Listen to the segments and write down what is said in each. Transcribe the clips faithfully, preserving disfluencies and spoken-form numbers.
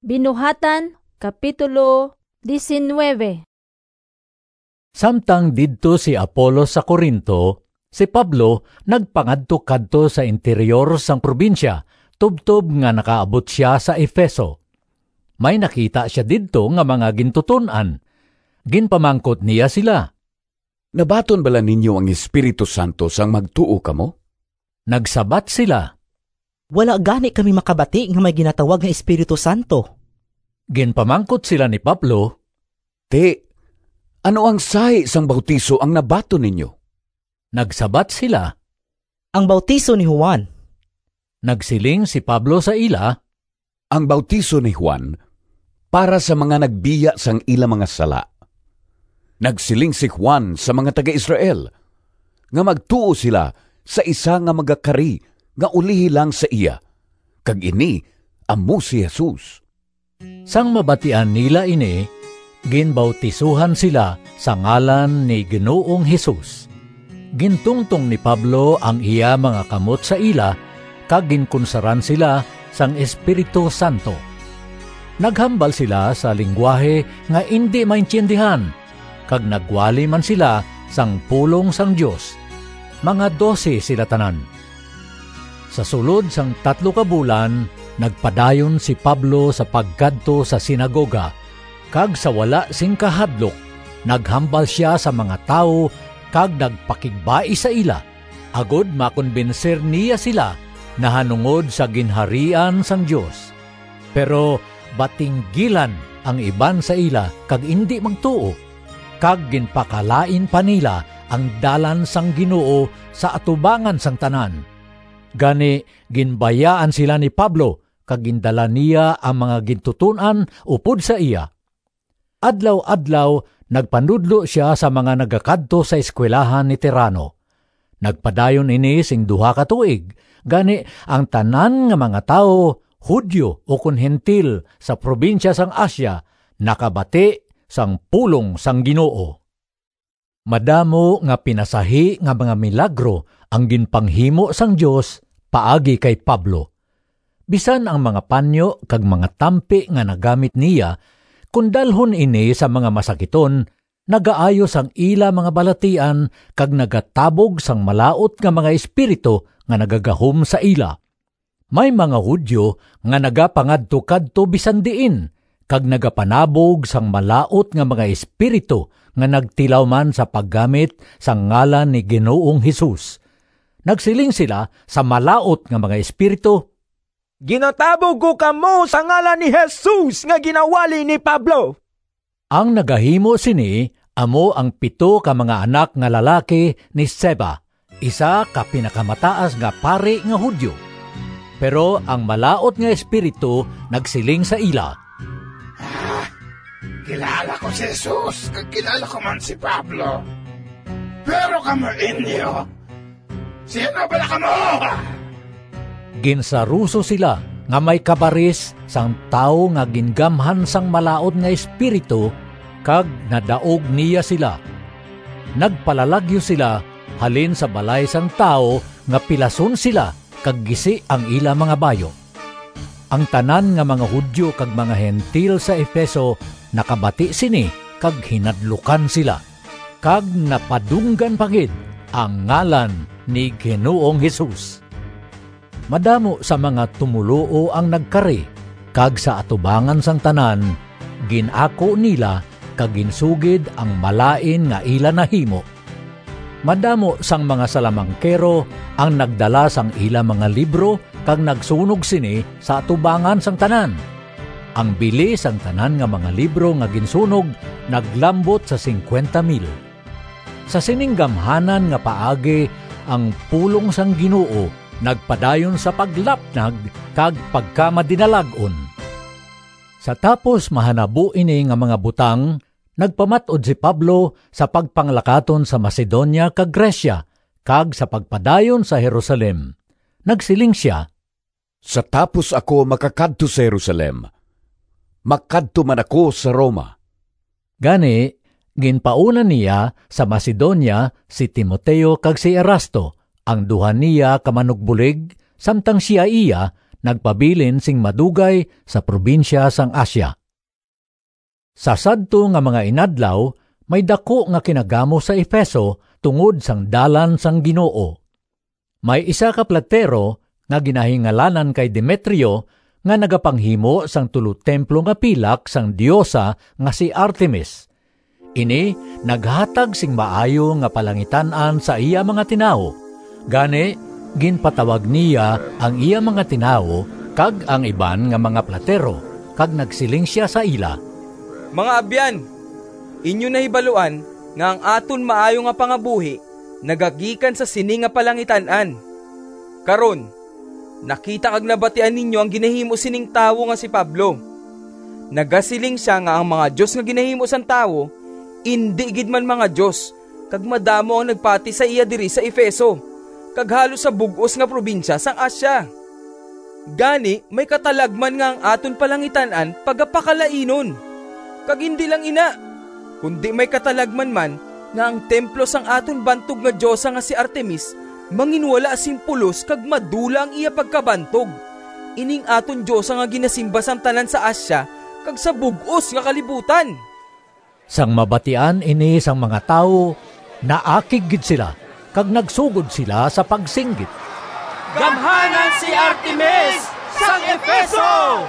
Binuhatan, Kapitulo nineteen. Samtang didto si Apolos sa Corinto, si Pablo nagpangadto-kadto sa interior sang probinsya, tubtob nga nakaabot siya sa Efeso. May nakita siya didto nga mga gintuton-an. Ginpamangkot niya sila. Nabaton bala ninyo ang Espiritu Santo sang magtuo kamo? Nagsabat sila. Wala gani kami makabati nga may ginatawag nga Espiritu Santo. Ginpamangkot sila ni Pablo. Te, ano ang sahi sang bautiso ang nabaton ninyo? Nagsabat sila. Ang bautiso ni Juan. Nagsiling si Pablo sa ila. Ang bautiso ni Juan para sa mga nagbiya sang ila mga sala. Nagsiling si Juan sa mga taga-Israel nga magtuo sila sa isa nga magakari nga ulihi lang sa iya, kag ini amo si Jesus. Sang mabatian nila ini, ginbautisuhan sila sa ngalan ni Ginoong Hesus. Gintungtong ni Pablo ang iya mga kamot sa ila, kag ginkunsaran sila sang Espiritu Santo. Naghambal sila sa lingwahe nga hindi maintindihan, kag nagwali man sila sang pulong sang Dios. Mga dose sila tanan. Sa sulod sang tatlo ka bulan, nagpadayon si Pablo sa pagkadto sa sinagoga, kag sa wala sing kahadlok, naghambal siya sa mga tao kag nagpakigbai sa ila, agod makonbenser niya sila na hanungod sa ginharian sang Dios. Pero batinggilan ang iban sa ila kag indi magtuo, kag ginpakalain pa nila ang dalan sang Ginoo sa atubangan sang tanan. Gani ginbayaan sila ni Pablo kag gindala niya ang mga gintutunan upod sa iya. Adlaw-adlaw nagpanudlo siya sa mga nagakadto sa eskwelahan ni Tirano. Nagpadayon ini sing duha ka tuig, gani ang tanan nga mga tao, Hudyo o kun hentil sa probinsya sang Asya, nakabati sang pulong sang Ginoo. Madamo nga pinasahi nga mga milagro ang ginpanghimo sang Dios paagi kay Pablo. Bisan ang mga panyo kag mga tampi nga nagamit niya, kung dalhon ini sa mga masakiton, nagaayos ang ila mga balatian kag nagatabog sang malaot nga mga espiritu nga nagagahom sa ila. May mga Hudyo nga nagapangadto-kadto bisan diin, kag nagapanabog sang malaot nga mga espiritu nga nagtilaw man sa paggamit sang ngalan ni Ginoong Hesus. Nagsiling sila sa malaot nga mga espiritu, Ginatabog ko kamo sa ngalan ni Jesus nga ginawali ni Pablo. Ang nagahimo sini, amo ang pito ka mga anak nga lalaki ni Seba, isa ka pinakamataas nga pari nga Hudyo. Pero ang malaot nga espiritu nagsiling sa ila, Ah, kilala ko si Jesus, kag kilala ko man si Pablo. Pero kamo inyo, sino ba na kamo? Ginsaruso sila nga may kabaris sang tao nga gingamhan sang malaot nga espiritu, kag nadaog niya sila. Nagpalalagyo sila halin sa balay sang tao nga pilason sila kag gisi ang ila mga bayo. Ang tanan nga mga Hudyo kag mga hentil sa Efeso nakabati sini kag hinadlukan sila, kag napadunggan pagid ang ngalan ni Ginoong Hesus. Madamo sa mga tumuluo ang nagkari, kag sa atubangan sang tanan, ginako nila kag ginsugid ang malain nga ila nahimo. Madamo sang mga salamangkero ang nagdala sang ila mga libro kag nagsunog sini sa atubangan sang tanan. Ang bili sang tanan nga mga libro nga ginsunog naglambot sa singkwenta mil. Sa sininggamhanan nga paagi ang pulong sang Ginoo nagpadayon sa paglapnag kag pagkamadinalagon. Sa tapos mahanabo ini nga mga butang, nagpamatod si Pablo sa pagpanglakaton sa Macedonia kag Gresya, kag sa pagpadayon sa Jerusalem. Nagsiling siya, Sa tapos ako makakadto sa Jerusalem, makadto man ako sa Roma. Gani, ginpauna niya sa Macedonia si Timoteo kag si Erasto, ang duha niya kamanugbulig, samtang siya iya nagpabilin sing madugay sa probinsya sang Asya. Sa sadto nga mga inadlaw, may dako nga kinagamo sa Efeso tungod sang dalan sang Ginoo. May isa ka platero nga ginahingalanan kay Demetrio nga nagapanghimo sang tulo templo nga pilak sang diyosa nga si Artemis. Ini naghatag sing maayo nga palangitan-an sa iya mga tinawo. Gani, ginpatawag niya ang iya mga tinawo kag ang iban nga mga platero, kag nagsiling siya sa ila. Mga abyan, inyo nahibaluan nga ang aton maayo nga pangabuhi nagagikan sa sini nga palangitan-an. Karon, nakita kag nabatian ninyo ang ginahimo sining tawo nga si Pablo. Nagasiling siya nga ang mga Diyos nga ginahimo sang tawo, indi gid man mga Diyos, kag madamo ang nagpati sa iya diri sa Efeso, kag halos sa bug-os nga probinsya sang Asya. Gani, may katalagman nga ang aton palangitan-an pagapakalainon. Kag hindi lang ina, kundi may katalagman man nga ang templo sang aton bantog nga diyosa nga si Artemis manginwala simpulos kag madula ang iya pagkabantog. Ining aton diyosa nga ginasimba sang tanan sa Asya kag sa bug-os nga kalibutan. Sang mabatian ini sang mga tawo, naakig gid sila kag nagsugod sila sa pagsinggit. Gamhanan si Artemis sang Efeso!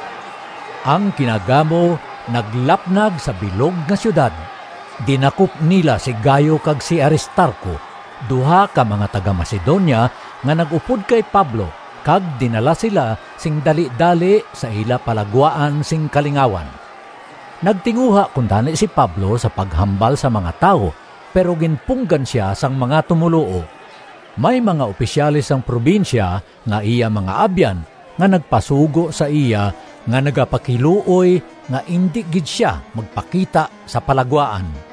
Ang kinagamo naglapnag sa bilog nga syudad. Dinakop nila si Gayo kag si Aristarco, duha ka mga taga Macedonia nga nagupod kay Pablo, kag dinala sila sing dali-dali sa ila palagwaan sing kalingawan. Nagtinguha kuntani si Pablo sa paghambal sa mga tao, pero ginpunggan siya sang mga tumuluo. May mga opisyalis sang probinsya nga iya mga abyan nga nagpasugo sa iya nga nagapakiluoy nga indi gid siya magpakita sa palagwaan.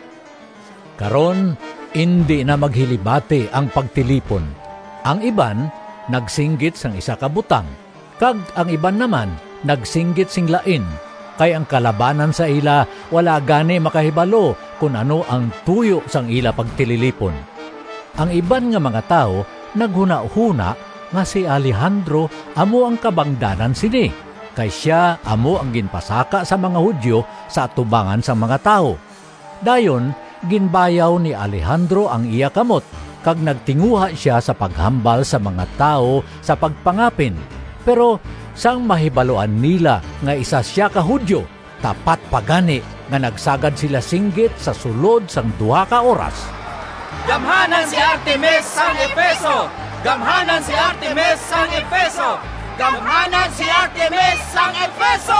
Karon, indi na maghilibati ang pagtilipon. Ang iban nagsinggit sang isa ka butang, kag ang iban naman nagsinggit sing lain, kay ang kalabanan sa ila wala gani makahibalo kung ano ang tuyo sang ila pagtililipon. Ang iban nga mga tao naghuna-huna nga si Alejandro amo ang kabangdanan sini, kay siya amo ang ginpasaka sa mga Hudyo sa atubangan sa mga tao. Dayon, ginbayaw ni Alejandro ang iya kamot, kag nagtinguha siya sa paghambal sa mga tao sa pagpangapin. Pero sang mahibaloan nila nga isa siya ka Hudyo, tapat pagani nga nagsagad sila singgit sa sulod sang duha ka oras. Gamhanan si Artemis sang Efeso! Gamhanan si Artemis sang Efeso! Gamhanan si Artemis sang Efeso!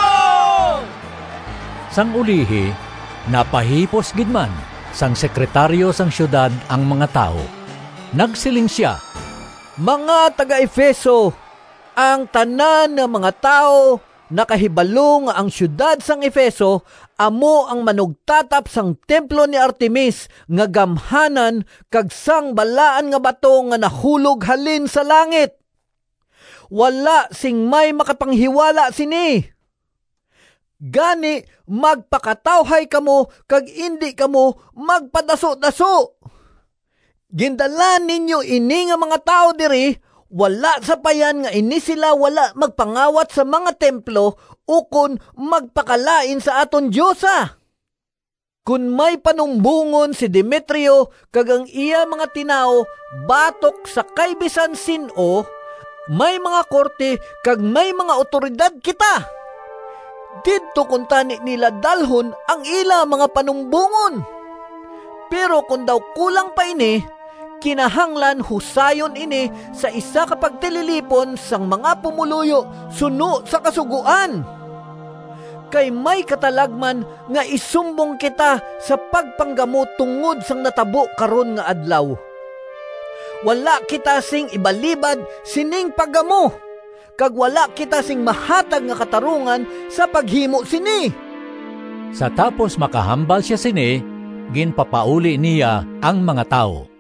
Sang ulihi, napahipos gidman sang sekretaryo sang syudad ang mga tao. Nagsiling siya, "Mga taga-Efeso, ang tanan ng mga tao nakahibalo nga ang syudad sang Efeso amo ang manugtatap sang templo ni Artemis nga gamhanan kag sang balaan nga bato nga nahulog halin sa langit. Wala sing may makapanghiwala sini. Gani, magpakatawhay kamo kag indi kamo magpadaso-daso. Gindalan ninyo ini nga mga tao diri, wala sa payan nga ini sila wala magpangawat sa mga templo ukon magpakalain sa aton Diyosa. Kun may panumbungon si Demetrio kag ang iya mga tinao batok sa kaybisan sino, may mga korte kag may mga otoridad kita. Dito kung tani nila dalhon ang ila mga panumbungon. Pero kung daw kulang pa ini, kinahanglan husayon ini sa isa ka pagtililipon sang mga pumuluyo suno sa kasuguan. Kay may katalagman nga isumbong kita sa pagpanggamot tungod sang natabo karon nga adlaw. Wala kita sing ibalibad sining paggamo, kag wala kita sing mahatag nga katarungan sa paghimo sini. Sa tapos makahambal siya sini, ginpapauli niya ang mga tao.